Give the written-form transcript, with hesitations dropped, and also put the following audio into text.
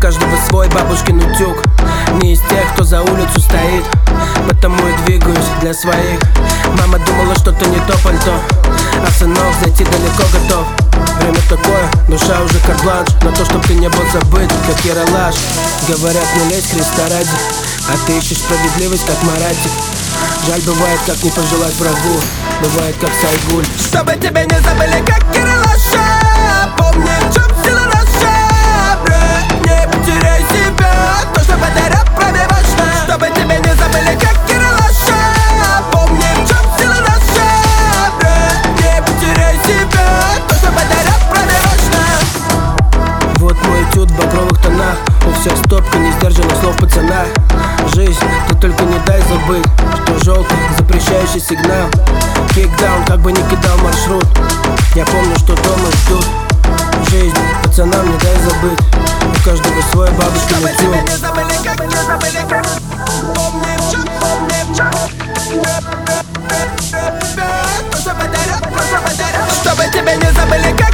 каждого свой бабушкин утюг. Не из тех, кто за улицу стоит, потому и двигаюсь для своих. Мама думала, что-то не то пальто, а сынок зайти далеко готов. Время такое, душа уже карт-бланш на то, чтоб ты не был забыт, как Ералаш. Говорят, не лезь Христа ради, а ты ищешь справедливость, как Маратик. Жаль, бывает, как не пожелать врагу, бывает, как Сайгуль. Чтобы тебя не забыли, как Ералаша. Помни, в чем сила наша, брат. Не потеряй себя, то, что подарят, праве важно. Чтобы тебя не забыли, как Ералаша. Помни, в чем сила наша, брат. Не потеряй себя, то, что подарят, праве важно. Вот мой этюд в багровых тонах, у всех стопка несдержанных слов пацана. Жизнь, ты только не дай забыть, что желтый запрещающий сигнал. Кикдаун, как бы ни кидал маршрут, я помню, что дома ждут. Жизнь, пацанам не дай забыть, у каждого свой бабушкин утюг. Чтобы тебя не забыли, как, не забыли, как. Помни, в чем, помни, в чем. То, что подарят, то, что подарят. Чтобы тебя не забыли, как.